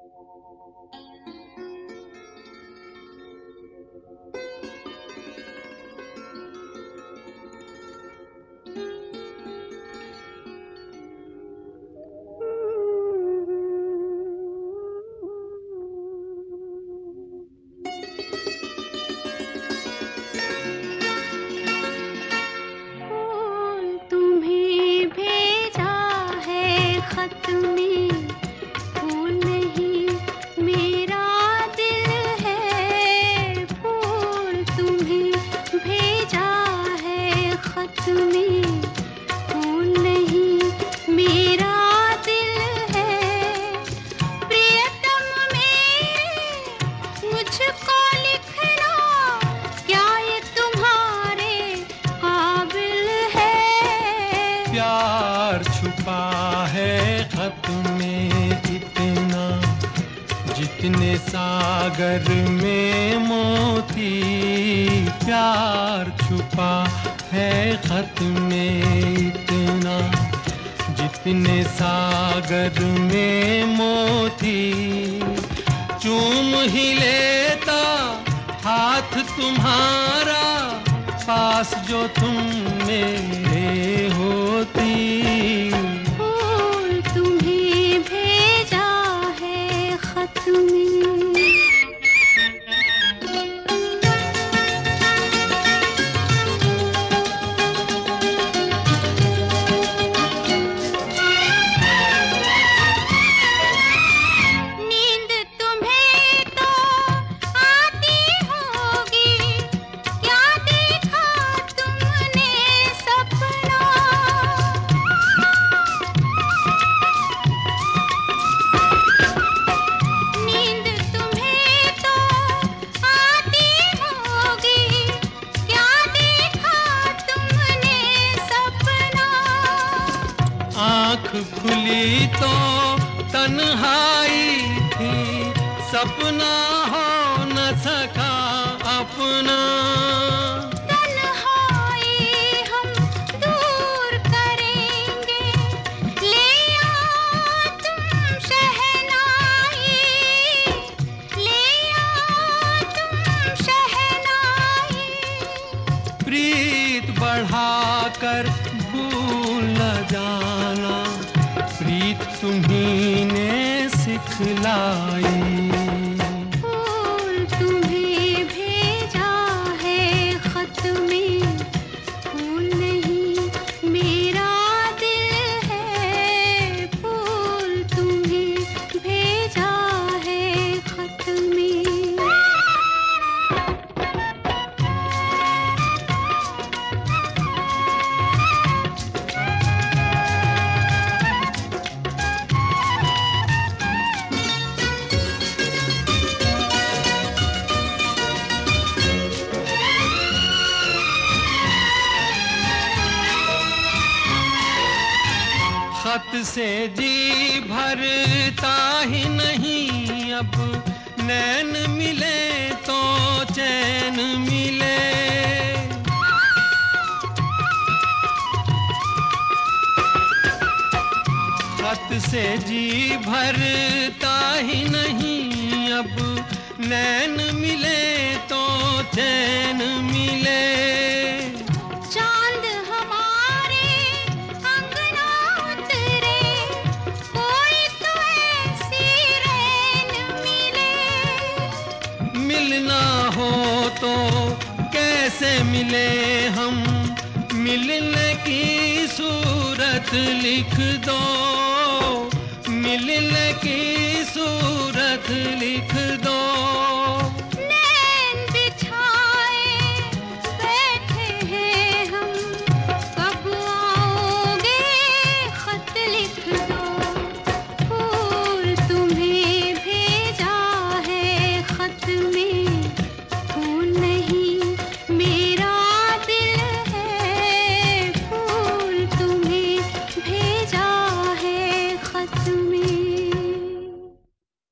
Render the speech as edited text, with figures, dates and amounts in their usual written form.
खत में फूल नहीं मेरा दिल है, फूल तुम्हें भेजा है खत में, फूल नहीं मेरा दिल है। प्रियतम मेरे मुझको लिखना, क्या ये तुम्हारे काबिल है? प्यार छुपा है खत में इतना, जितने सागर में मोती। प्यार छुपा है खत में इतना, जितने सागर में मोती। चूम ही लेता हाथ तुम्हारा, पास जो तुम मेरे होती। फूल तुम्हें भेजा है खत में। नींद तुम्हें तो आती होगी, क्या देखा तुमने सपना? नींद तुम्हें तो आती होगी, क्या देखा तुमने सपना? आँख खुली तो तन्हाई थी, सपना हो न सका अपना। तन्हाई हम दूर करेंगे, ले आओ तुम शहनाई, ले आओ तुम शहनाई। प्रीत बढ़ाकर भूल न जाना, प्रीत तुम्ही ने सिखलाई। फूल तुम्हें भेजा है खत में, फूल नहीं मेरा दिल है, फूल तुम्हें भेजा है खत में। खत से जी भरता ही नहीं अब, नैन मिले तो चैन मिले। खत से जी भरता ही नहीं अब, नैन मिले तो चैन मिले। चांद हमारे अंगना उतरे, कोई तो ऐसी रैन मिले। मिलना हो तो कैसे मिले हम, मिलने की सूरत लिख दो, मिलने की